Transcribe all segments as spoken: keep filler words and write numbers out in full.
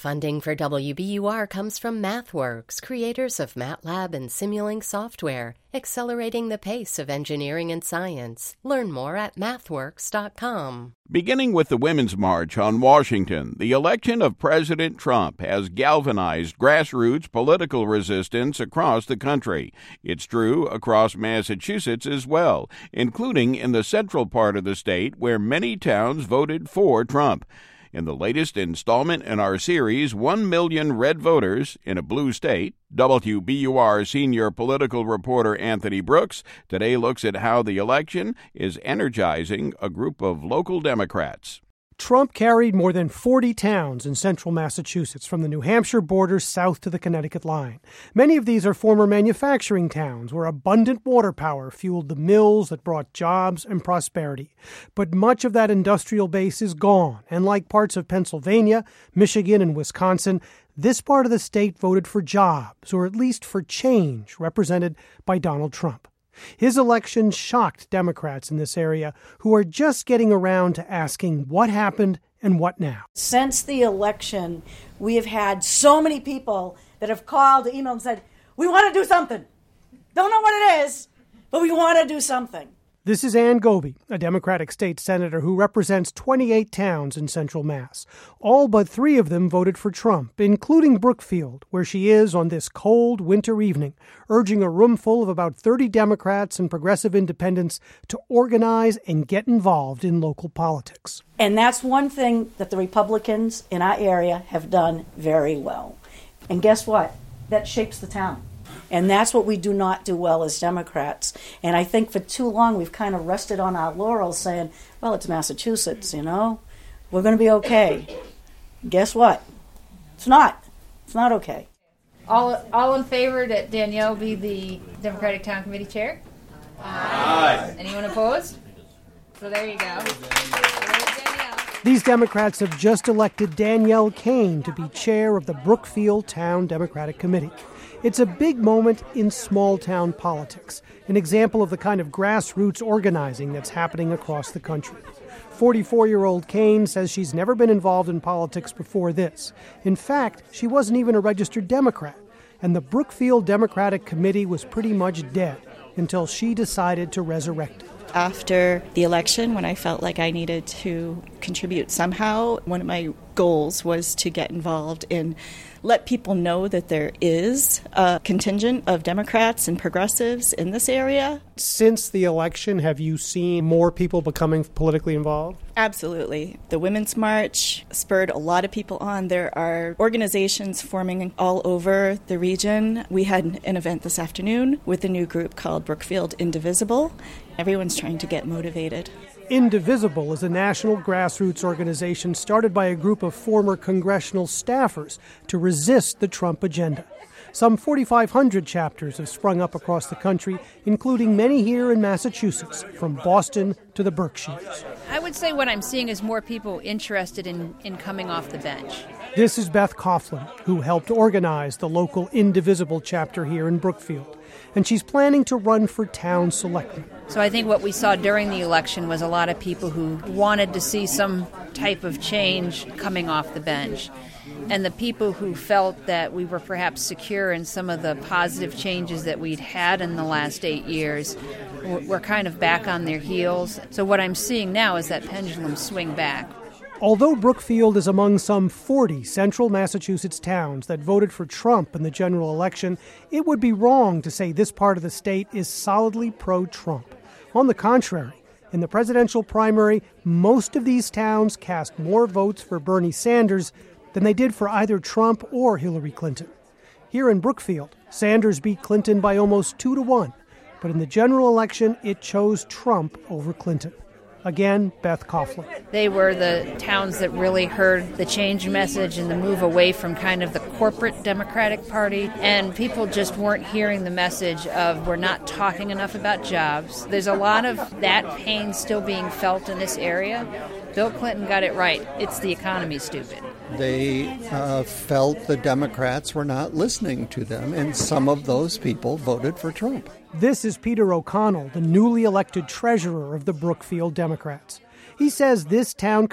Funding for W B U R comes from MathWorks, creators of MATLAB and Simulink software, accelerating the pace of engineering and science. Learn more at mathworks dot com. Beginning with the Women's March on Washington, the election of President Trump has galvanized grassroots political resistance across the country. It's true across Massachusetts as well, including in the central part of the state where many towns voted for Trump. In the latest installment in our series, One Million Red Voters in a Blue State, W B U R senior political reporter Anthony Brooks today looks at how the election is energizing a group of local Democrats. Trump carried more than forty towns in central Massachusetts, from the New Hampshire border south to the Connecticut line. Many of these are former manufacturing towns where abundant water power fueled the mills that brought jobs and prosperity. But much of that industrial base is gone, and like parts of Pennsylvania, Michigan, and Wisconsin, this part of the state voted for jobs, or at least for change, represented by Donald Trump. His election shocked Democrats in this area who are just getting around to asking what happened and what now. Since the election, we have had so many people that have called, emailed, and said, we want to do something. Don't know what it is, but we want to do something. This is Ann Goby, a Democratic state senator who represents twenty-eight towns in central Mass. All but three of them voted for Trump, including Brookfield, where she is on this cold winter evening, urging a room full of about thirty Democrats and progressive independents to organize and get involved in local politics. And that's one thing that the Republicans in our area have done very well. And guess what? That shapes the town. And that's what we do not do well as Democrats. And I think for too long we've kind of rested on our laurels saying, well, it's Massachusetts, you know. We're going to be okay. Guess what? It's not. It's not okay. All all in favor that Danielle be the Democratic Town Committee Chair? Aye. Anyone opposed? So there you go. These Democrats have just elected Danielle Kane to be chair of the Brookfield Town Democratic Committee. It's a big moment in small-town politics, an example of the kind of grassroots organizing that's happening across the country. forty-four-year-old Kane says she's never been involved in politics before this. In fact, she wasn't even a registered Democrat, and the Brookfield Democratic Committee was pretty much dead until she decided to resurrect it. After the election, when I felt like I needed to contribute somehow, one of my goals was to get involved in let people know that there is a contingent of Democrats and progressives in this area. Since the election, have you seen more people becoming politically involved? Absolutely. The Women's March spurred a lot of people on. There are organizations forming all over the region. We had an event this afternoon with a new group called Brookfield Indivisible. Everyone's trying to get motivated. Indivisible is a national grassroots organization started by a group of former congressional staffers to resist the Trump agenda. Some forty-five hundred chapters have sprung up across the country, including many here in Massachusetts, from Boston to the Berkshires. I would say what I'm seeing is more people interested in, in coming off the bench. This is Beth Coughlin, who helped organize the local Indivisible chapter here in Brookfield, and she's planning to run for town selectman. So I think what we saw during the election was a lot of people who wanted to see some type of change coming off the bench. And the people who felt that we were perhaps secure in some of the positive changes that we'd had in the last eight years were kind of back on their heels. So what I'm seeing now is that pendulum swing back. Although Brookfield is among some forty central Massachusetts towns that voted for Trump in the general election, it would be wrong to say this part of the state is solidly pro-Trump. On the contrary, in the presidential primary, most of these towns cast more votes for Bernie Sanders than they did for either Trump or Hillary Clinton. Here in Brookfield, Sanders beat Clinton by almost two to one, but in the general election, it chose Trump over Clinton. Again, Beth Coughlin. They were the towns that really heard the change message and the move away from kind of the corporate Democratic Party. And people just weren't hearing the message of we're not talking enough about jobs. There's a lot of that pain still being felt in this area. Bill Clinton got it right. It's the economy, stupid. They uh, felt the Democrats were not listening to them, and some of those people voted for Trump. This is Peter O'Connell, the newly elected treasurer of the Brookfield Democrats. He says this town committee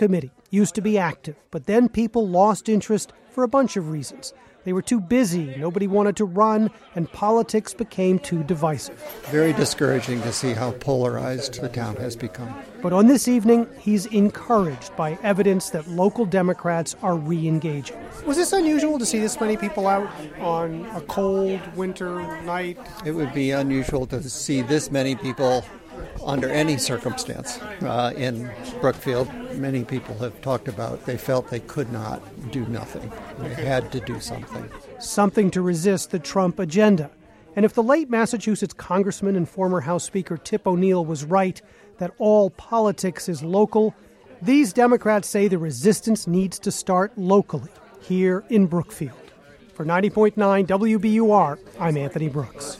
used to be active, but then people lost interest for a bunch of reasons. They were too busy, nobody wanted to run, and politics became too divisive. Very discouraging to see how polarized the town has become. But on this evening, he's encouraged by evidence that local Democrats are re-engaging. Was this unusual to see this many people out on a cold winter night? It would be unusual to see this many people under any circumstance uh, in Brookfield. Many people have talked about they felt they could not do nothing. They had to do something. Something to resist the Trump agenda. And if the late Massachusetts congressman and former House Speaker Tip O'Neill was right that all politics is local, these Democrats say the resistance needs to start locally, here in Brookfield. For ninety point nine W B U R, I'm Anthony Brooks.